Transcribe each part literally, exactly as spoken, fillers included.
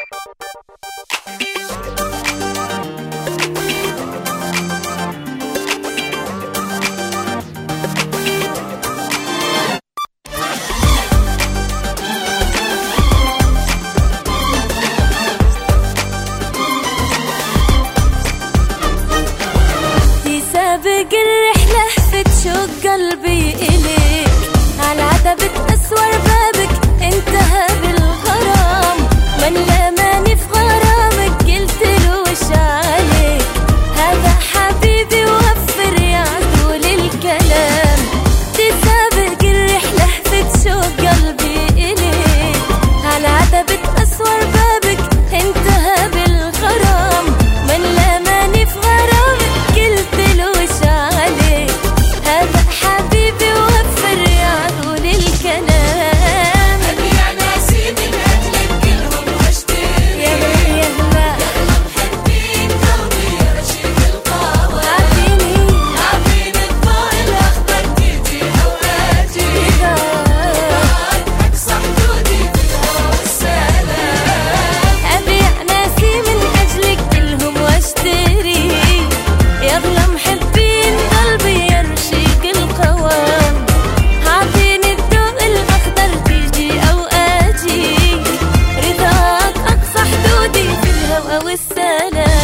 سابق الرحلة هفت شوق قلبي إليك، على عتبة أسوار بابك انتهى بالغرام، من لماني في غرامك قلت له وش عليك، هذا حبيبي وفر يا طول الكلام. سابق الرحلة هفت شوق قلبي إليك، على عتبة أسوار بابك انتهى بالغرام، من لماني في غرامك قلت له وش عليك، هذا حبيبي وفر يا طول الكلام. أبيع ناسي من أجلك كلهم واشتري، يلا يلا يلا محبين قلبي رشيق القهوة، عافيني عافيني الضوء الأخضر تيجي أوقاتي، أقصى حدودي في الهوى والسلام. أبيع ناسي من أجلك كلهم واشتري، يلا محبين قلبي يا رشيق القوام، عطيني الضوء الأخضر تيجي أوقاتي، رضاك أقصى حدودي في الهوى والسلام.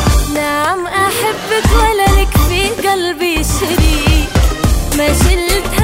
نعم أحبك ولا لك في قلبي شريك، ما شلت